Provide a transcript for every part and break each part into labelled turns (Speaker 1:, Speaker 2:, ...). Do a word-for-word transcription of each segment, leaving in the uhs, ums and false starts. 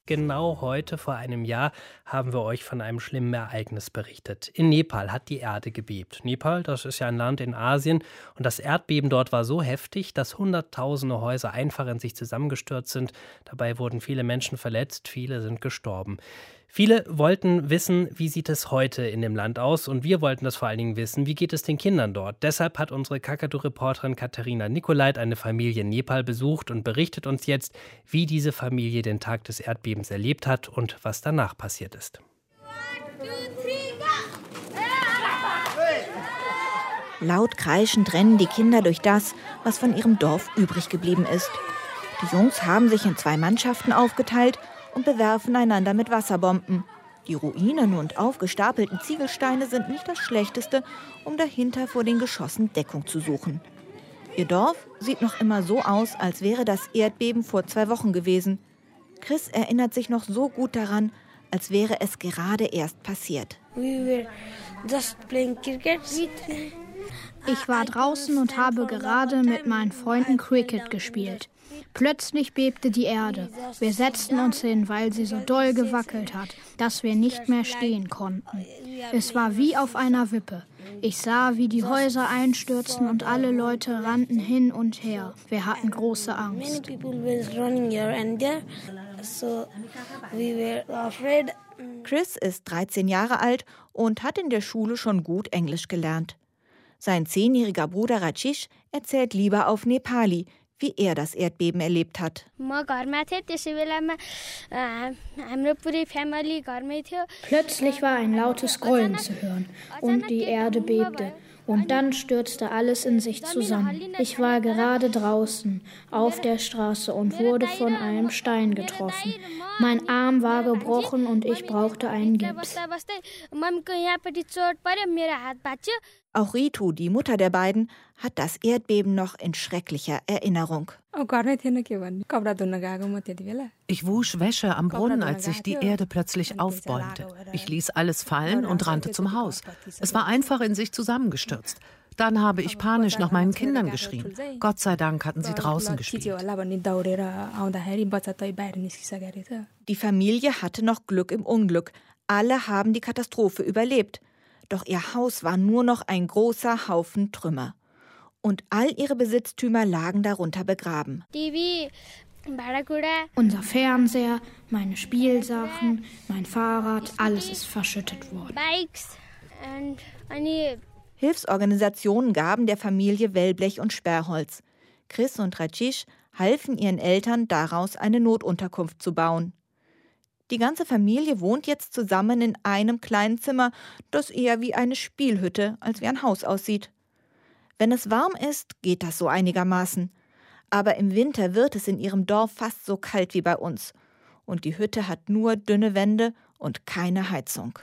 Speaker 1: Genau heute vor einem Jahr haben wir euch von einem schlimmen Ereignis berichtet. In Nepal hat die Erde gebebt. Nepal, das ist ja ein Land in Asien, und das Erdbeben dort war so heftig, dass hunderttausende Häuser einfach in sich zusammengestürzt sind. Dabei wurden viele Menschen verletzt, viele sind gestorben. Viele wollten wissen, wie sieht es heute in dem Land aus, und wir wollten das vor allen Dingen wissen, wie geht es den Kindern dort. Deshalb hat unsere Kakadu-Reporterin Katharina Nicolait eine Familie in Nepal besucht und berichtet uns jetzt, wie diese Familie den Tag des Erdbebens erlebt hat und was danach passiert ist.
Speaker 2: Laut kreischend rennen die Kinder durch das, was von ihrem Dorf übrig geblieben ist. Die Jungs haben sich in zwei Mannschaften aufgeteilt und bewerfen einander mit Wasserbomben. Die Ruinen und aufgestapelten Ziegelsteine sind nicht das Schlechteste, um dahinter vor den Geschossen Deckung zu suchen. Ihr Dorf sieht noch immer so aus, als wäre das Erdbeben vor zwei Wochen gewesen. Chris erinnert sich noch so gut daran, als wäre es gerade erst passiert.
Speaker 3: Ich war draußen und habe gerade mit meinen Freunden Cricket gespielt. Plötzlich bebte die Erde. Wir setzten uns hin, weil sie so doll gewackelt hat, dass wir nicht mehr stehen konnten. Es war wie auf einer Wippe. Ich sah, wie die Häuser einstürzten und alle Leute rannten hin und her. Wir hatten große Angst.
Speaker 2: Chris ist dreizehn Jahre alt und hat in der Schule schon gut Englisch gelernt. Sein zehnjähriger Bruder Rajesh erzählt lieber auf Nepali, wie er das Erdbeben erlebt hat.
Speaker 3: Plötzlich war ein lautes Grollen zu hören und die Erde bebte. Und dann stürzte alles in sich zusammen. Ich war gerade draußen auf der Straße und wurde von einem Stein getroffen. Mein Arm war gebrochen und ich brauchte einen Gips.
Speaker 2: Auch Ritu, die Mutter der beiden, hat das Erdbeben noch in schrecklicher Erinnerung.
Speaker 4: Ich wusch Wäsche am Brunnen, als sich die Erde plötzlich aufbäumte. Ich ließ alles fallen und rannte zum Haus. Es war einfach in sich zusammengestürzt. Dann habe ich panisch nach meinen Kindern geschrien. Gott sei Dank hatten sie draußen gespielt.
Speaker 2: Die Familie hatte noch Glück im Unglück. Alle haben die Katastrophe überlebt. Doch ihr Haus war nur noch ein großer Haufen Trümmer. Und all ihre Besitztümer lagen darunter begraben.
Speaker 3: Unser Fernseher, meine Spielsachen, mein Fahrrad, alles ist verschüttet worden.
Speaker 2: Hilfsorganisationen gaben der Familie Wellblech und Sperrholz. Chris und Rajesh halfen ihren Eltern, daraus eine Notunterkunft zu bauen. Die ganze Familie wohnt jetzt zusammen in einem kleinen Zimmer, das eher wie eine Spielhütte als wie ein Haus aussieht. Wenn es warm ist, geht das so einigermaßen. Aber im Winter wird es in ihrem Dorf fast so kalt wie bei uns. Und die Hütte hat nur dünne Wände und keine Heizung.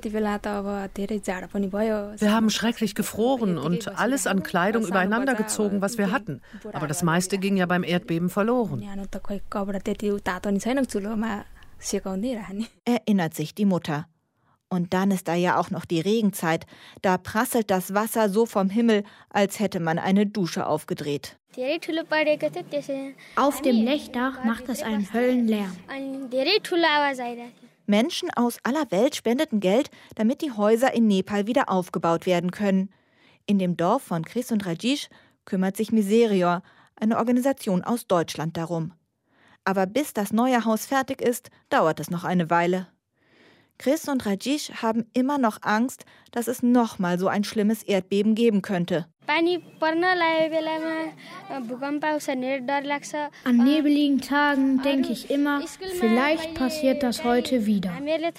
Speaker 4: Wir haben schrecklich gefroren und alles an Kleidung übereinander gezogen, was wir hatten. Aber das meiste ging ja beim Erdbeben verloren.
Speaker 2: Erinnert sich die Mutter. Und dann ist da ja auch noch die Regenzeit. Da prasselt das Wasser so vom Himmel, als hätte man eine Dusche aufgedreht.
Speaker 3: Auf dem Blechdach macht es einen Höllenlärm.
Speaker 2: Menschen aus aller Welt spendeten Geld, damit die Häuser in Nepal wieder aufgebaut werden können. In dem Dorf von Chris und Rajesh kümmert sich Miserior, eine Organisation aus Deutschland, darum. Aber bis das neue Haus fertig ist, dauert es noch eine Weile. Chris und Rajesh haben immer noch Angst, dass es noch mal so ein schlimmes Erdbeben geben könnte.
Speaker 3: An nebeligen Tagen denke ich immer, vielleicht passiert das heute wieder.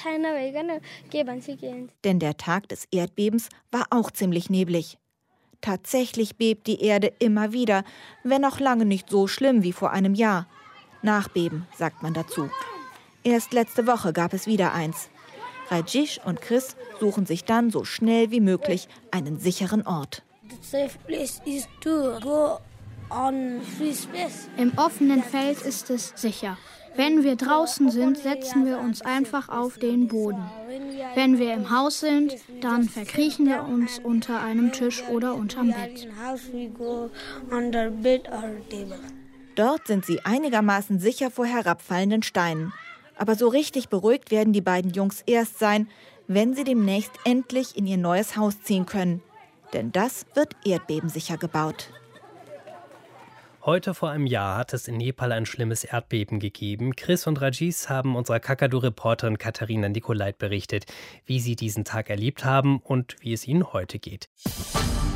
Speaker 2: Denn der Tag des Erdbebens war auch ziemlich neblig. Tatsächlich bebt die Erde immer wieder, wenn auch lange nicht so schlimm wie vor einem Jahr. Nachbeben, sagt man dazu. Erst letzte Woche gab es wieder eins. Rajesh und Chris suchen sich dann so schnell wie möglich einen sicheren Ort.
Speaker 3: Im offenen Feld ist es sicher. Wenn wir draußen sind, setzen wir uns einfach auf den Boden. Wenn wir im Haus sind, dann verkriechen wir uns unter einem Tisch oder unterm Bett.
Speaker 2: Dort sind sie einigermaßen sicher vor herabfallenden Steinen. Aber so richtig beruhigt werden die beiden Jungs erst sein, wenn sie demnächst endlich in ihr neues Haus ziehen können. Denn das wird erdbebensicher gebaut.
Speaker 1: Heute vor einem Jahr hat es in Nepal ein schlimmes Erdbeben gegeben. Chris und Rajesh haben unserer Kakadu-Reporterin Katharina Nicolait berichtet, wie sie diesen Tag erlebt haben und wie es ihnen heute geht.